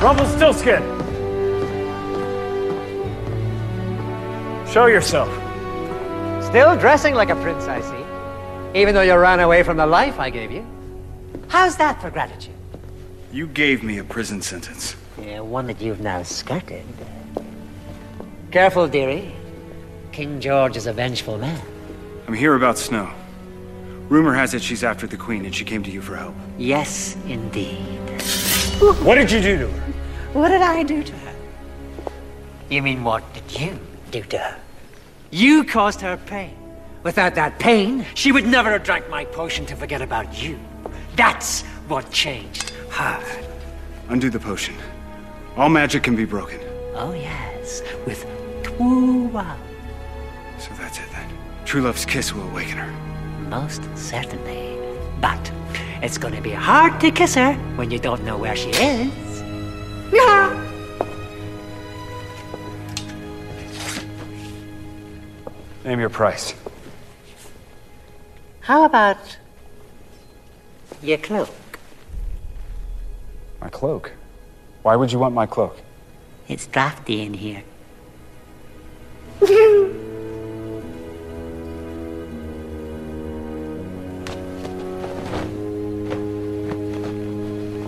Rumpelstiltskin! Show yourself. Still dressing like a prince, I see. Even though you ran away from the life I gave you. How's that for gratitude? You gave me a prison sentence. Yeah, one that you've now skirted. Careful, dearie. King George is a vengeful man. I'm here about Snow. Rumor has it she's after the Queen and she came to you for help. Yes, indeed. What did you do to her? What did I do to her? You mean, what did you do to her? You caused her pain. Without that pain, she would never have drank my potion to forget about you. That's what changed her. Undo the potion. All magic can be broken. Oh, yes, with Twuwa. So that's it then. True love's kiss will awaken her. Most certainly. But it's gonna be hard to kiss her when you don't know where she is. Yeah. Name your price. How about your cloak? My cloak? Why would you want my cloak? It's drafty in here.